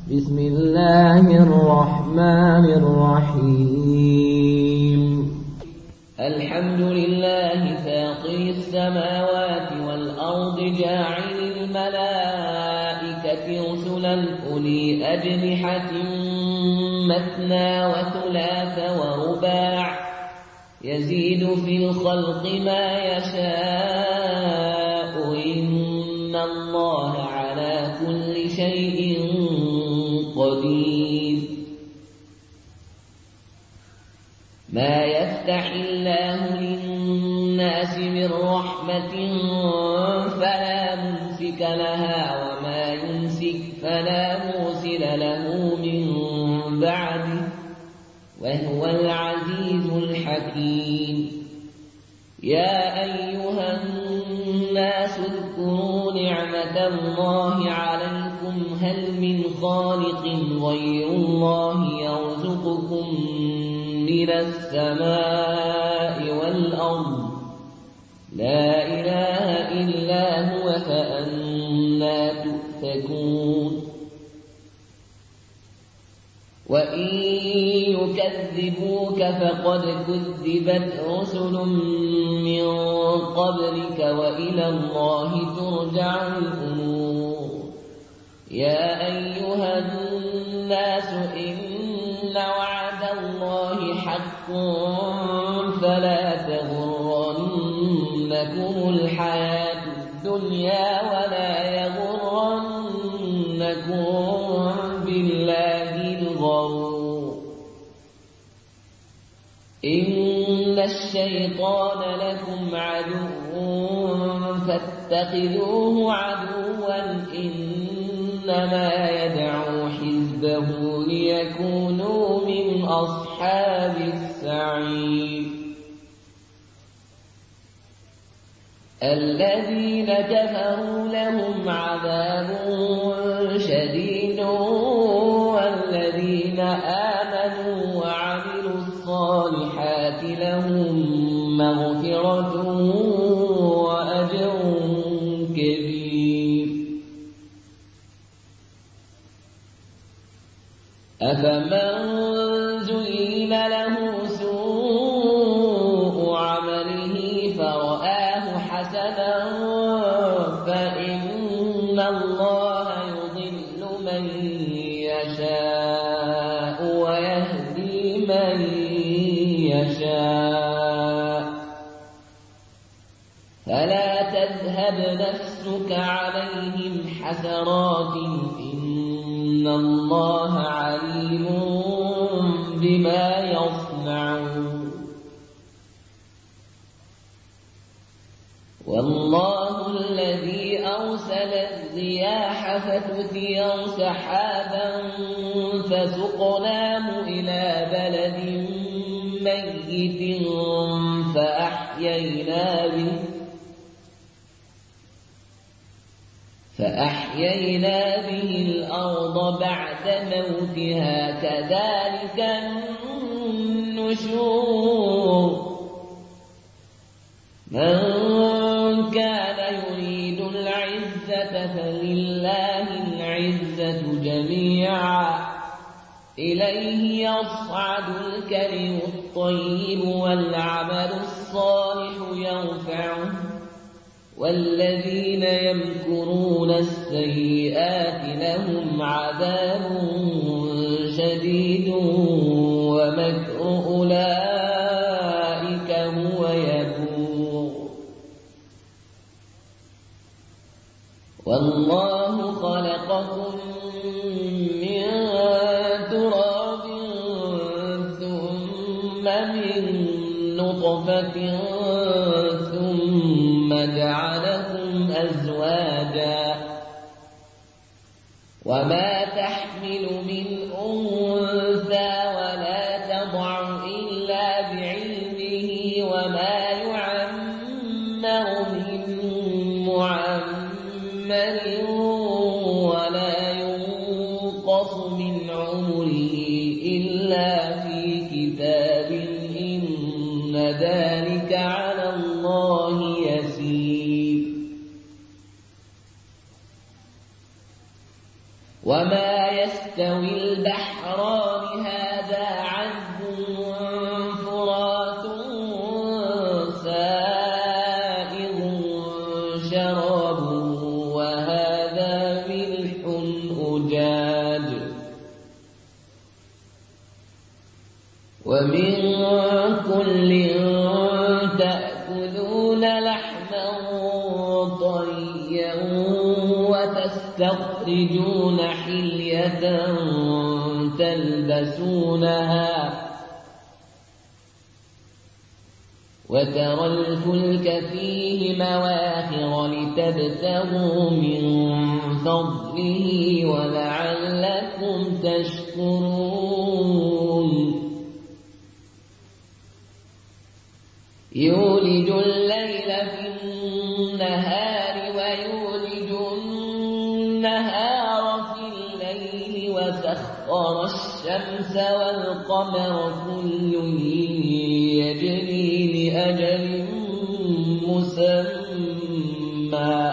بسم الله الرحمن الرحيم الحمد لله فاطر السماوات والأرض جاعل الملائكة رسلا أولي أجنحة مثنى وثلاث ورباع يزيد في الخلق ما يشاء إن الله على كل شيء قدير ما يفتح الله للناس من رحمة فلا ممسك لها وما يمسك فلا مرسل له من بعده وهو العزيز الحكيم يا أيها الناس اذكروا نعمة الله عليكم هل من خالق غير الله يرزقكم من السماء والأرض لا إله إلا هو فأنى تؤفكون وإن يكذبوك فقد كذبت رسل من قبلك وإلى الله ترجع الأمور يا أيها الناس إن وعد الله حق فلا تغرنكم الحياة الدنيا ولا يغرنكم بالله الغرور إن الشيطان لكم عدو فاتخذوه عدوا إنما يدعو حزبه ليكونوا من أصحاب السعير الذين كفروا لهم عذاب شديد والذين آمنوا وعملوا الصالحات لهم مغفرة وأجر كبير أفمن زين له سوء عمله فرآه حسنا فإن الله يضل من يشاء ويهدي من يشاء فلا تذهب نفسك عليهم حسرات إن الله عليم بما يصنعون والله الذي أرسل الرياح فتثير سحابا فسقناه إلى بلد ميت فأحيينا به الأرض بعد موتها كذلك النشور من كان يريد العزة فلله العزة جميعا إليه يصعد الكلم الطيب والعمل الصالح يرفعه والذين يمكرون السيئات لهم عذاب شديد ومكر أولئك هو يبور والله خلقكم من تراب ثم من نطفة ثم جعلكم أزواجا وما تحمل من أنثى ولا تضع إلا بعلمه وما يعمر من معمر ولا ينقص من عمره إلا في كتاب إن ذلك على الله يسير وما يستوي البحران هذا عذب فرات سائغ شرابه وهذا ملح أجاج ومن كل تأكلون لحما طريا وتستخرجون حلية تلبسونها وترى الفلك فيه مواخر لتبتغوا من فضله ولعلكم تشكرون يولج الليل في النهار ويولج النهار في الليل وسخر الشمس والقمر كل يجري لأجل مسمى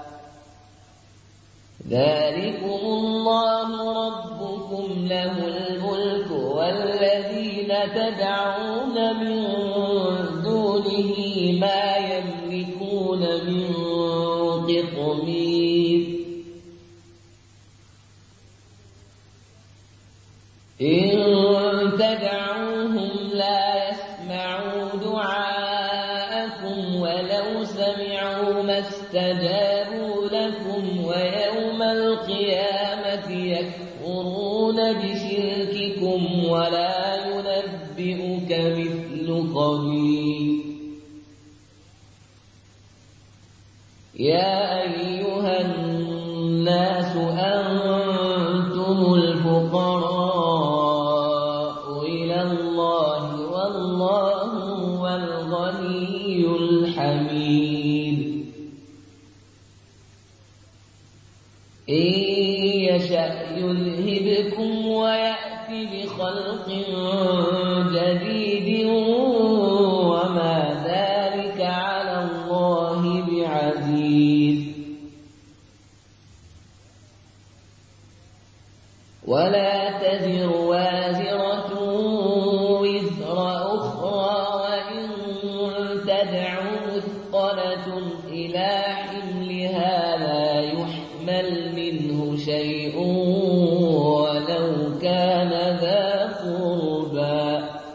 ذلكم الله ربكم له الملك والذين تدعون من دونه ما يملكون من قطمير إن تدعوهم لا يسمعوا دعاءكم ولو سمعوا ما استجابوا لكم ويوم القيامة يكفرون بشرككم ولا ينبئك مثل خبير يا أيها الناس أنتم الفقراء إلى الله والله هو الغني الحميد إن يشأ يذهبكم ويأتي بخلق جديد وما ذلك على الله بعزيز ولا تزر وازرة وزر أخرى وإن تدع مثقلة إلى حملها لا يحمل منه شيء ولو كان ذا قربى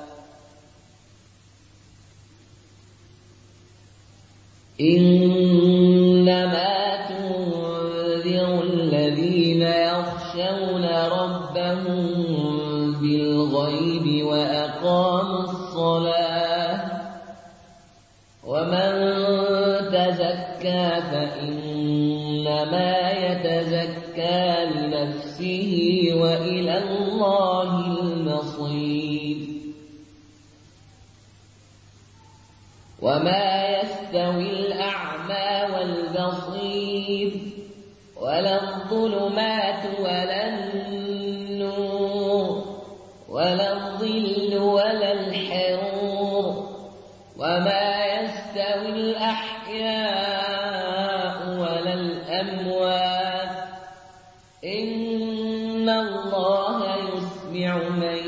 إنما تنذر الذين يخشون ربهم بالغيب وأقاموا الصلاة ومن تزكى فإنما يتزكى لنفسه وإلى الله المصير وما يستوي الأعمى والبصير ولا الظلمات ولا النور ولا الظل ولا الحرور وما يستوي الأحياء ولا الأموات إن الله يسمع من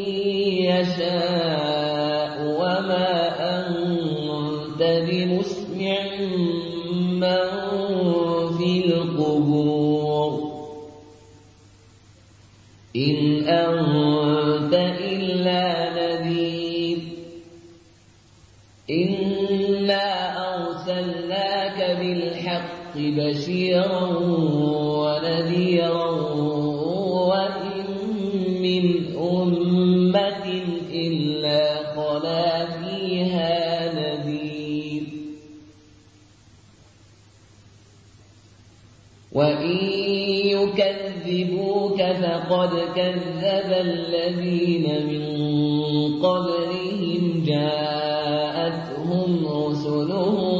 يشاء وما أنت بمسمع من في القبور إن أنت إلا نذير إنا أرسلناك بالحق بشيرا ونذيرا وإن من أمة إلا خلا فيها نذير وإن يكذبوك فقد كذب الذين من قبلهم جاءتهم رسلهم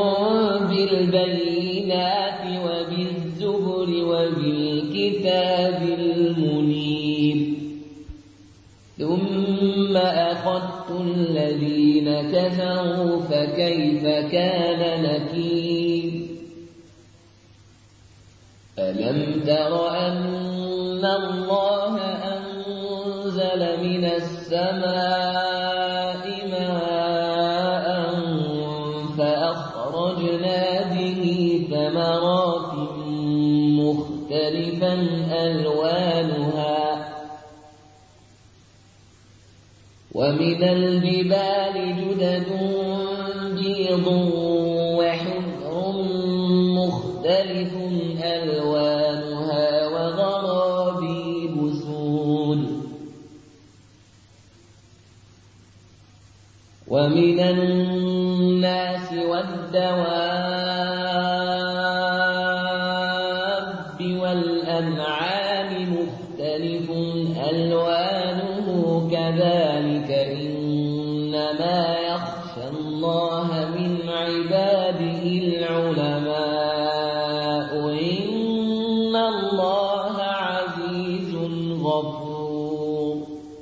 بالبينات وبالزبر وبالكتاب المنير ثم أخذت الذين كفروا فكيف كان نكير ألم تر أن الله أنزل من السماء ماء فأخرجنا به ثمرات مختلفا ألوانها ومن الجبال جدد بيض وحمر مختلف ألوانها وغرابيب سود ومن الناس والدواب والأنعام مختلف ألوانه كذلك إنما يخشى الله من عباده العلماء إن الله عزيز غفور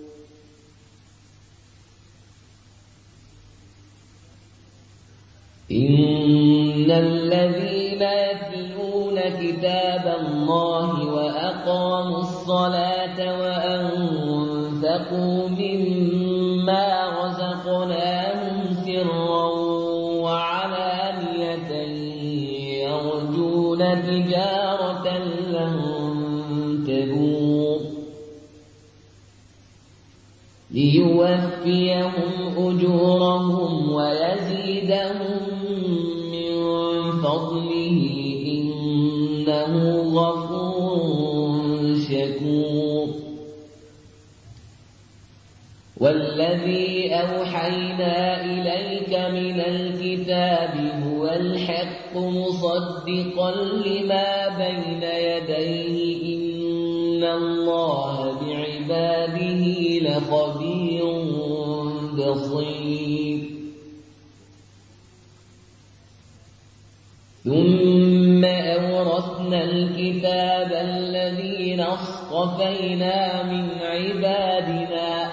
إن الذين يتلون كتاب الله وأقاموا الصلاة وأنفقوا مما رزقناهم سرا وعلانية يرجون تجارة لن تبور ليوفيهم أجورهم ويزيدهم من فضله إنه غفور شكور والذي أوحينا إليك من الكتاب هو الحق مصدقا لما بين يديه إن الله بعباده لخبير بصير ثم أورثنا الكتاب الذين اصطفينا من عبادنا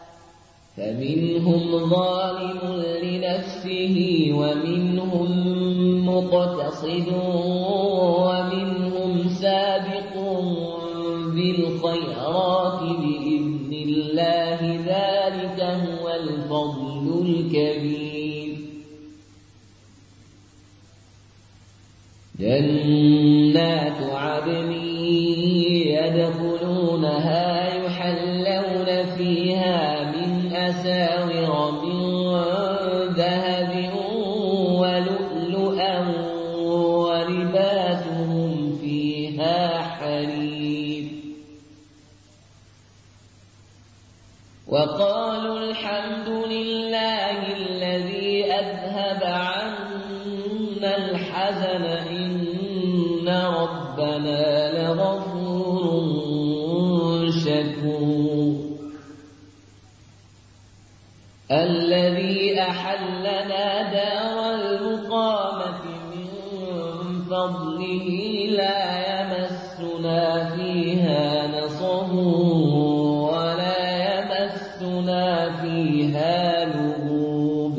فمنهم ظالم لنفسه ومنهم مقتصد ومنهم سابق بالخيرات بإذن الله ذلك هو الفضل الكبير جنات عدن يدخلونها يحلون فيها من أساور من ذهب ولؤلؤا ولباسهم فيها حرير وقالوا الحمد لله الذي أذهب عنا الحزن إن ربنا لغفور شكور الذي أحلنا دار المقامة من فضله لا يمسنا فيها نصب ولا يمسنا فيها لغوب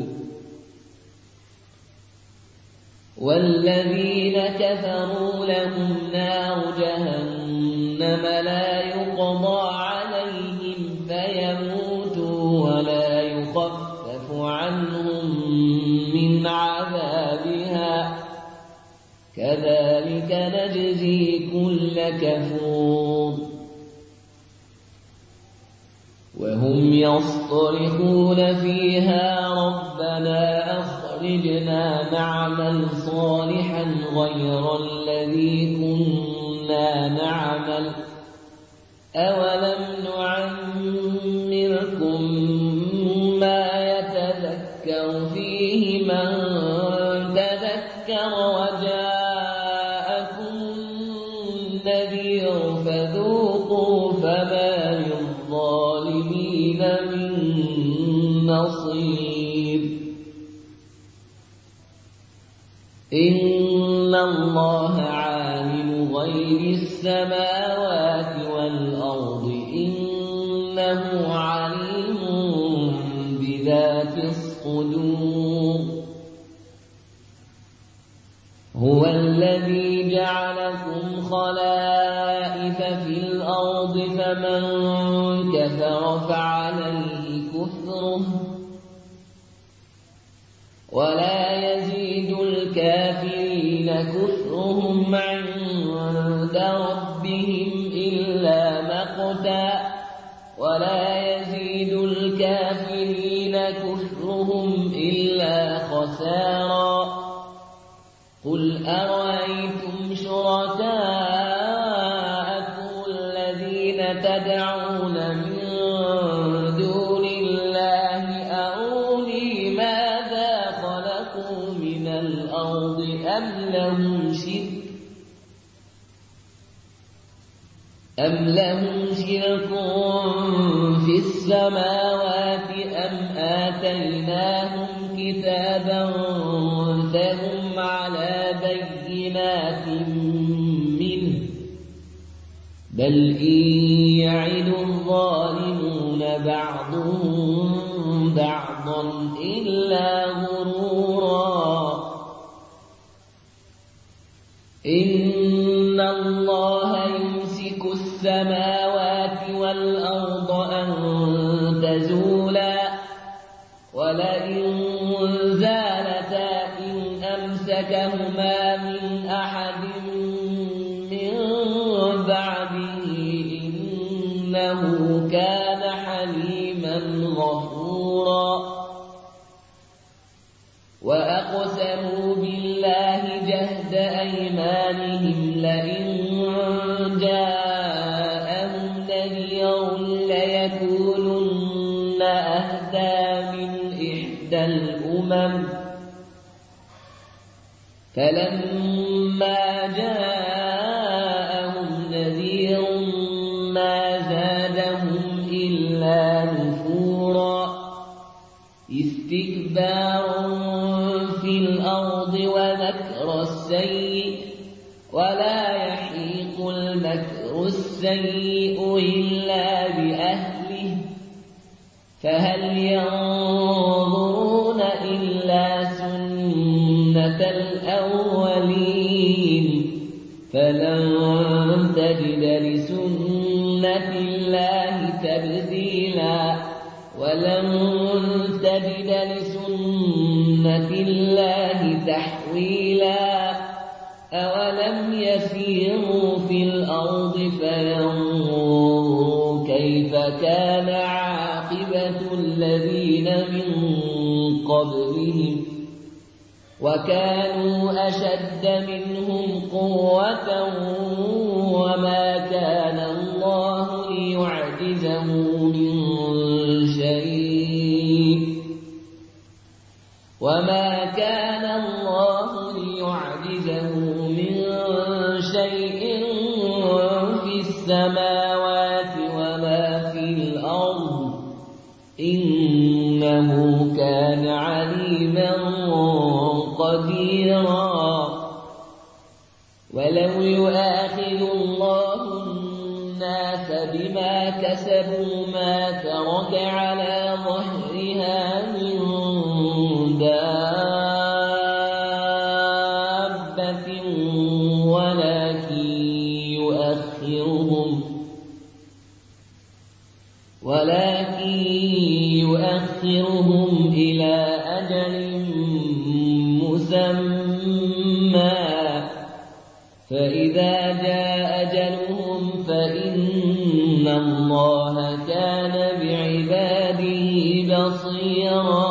والذين كفروا لهم نار جهنم لا يقضى عليهم فيموتوا ولا يخفف عنهم من عذابها كذلك نجزي كل كفور وهم يصطرخون فيها ربنا أخرجنا نعمل صالحا غير الذي كنا نعمل أولم نعمركم ما يتذكر فيه من تذكر وجاءكم النذير فذوقوا فما للظالمين من نصير إن الله عالم غيب السماوات والأرض إنه عليم بذات الصدور هو الذي جعلكم خلائف في الأرض الأرض فمن كفر فعليه كفره ولا يزيد الكافرين كفرهم عند ربهم إلا مقتا ولا يزيد الكافرين كفرهم إلا خسارا قل أرأيتم شركاءكم الذين تدعون من دون الله أروني ماذا خلقوا من الأرض أم لهم شرك في السماوات أم آتيناهم كتابا فهم على بينات منه بل إن يعد الظالمون بعضهم بعضا إلا غرورا إن الله يمسك السماوات والأرض أن تزولا ولئن زالتا إن أمسكهما من أحد من بعده إنه كان حليما غفورا وأقسموا بالله جهد أيمانهم لئن جاءهم نذير ليكونن أهدى من إحدى الأمم فلما جاءهم نذير ما زادهم إلا نفورا استكبارا في الأرض ومكر السيء ولا يحيق المكر السيء إلا بأهله فهل ينظرون إلا سنة الأولين فلن تجد لسنة الله تبديلا ولن تجد لسنة الله تحويلا أولم يسيروا في الأرض فينظروا كيف كان عاقبة الذين من قبلهم وكانوا أشد منهم قوة وما كان الله ليعجزه من شيء في السماوات وما في الأرض إنه كان عليما قديرا ولو يؤاخذ الله الناس بما كسبوا ما ترك على ظهرها من دابة ولكن يؤخرهم إلى أجل مسمى فإذا جاء أجلهم فإن الله كان بعباده بصيرا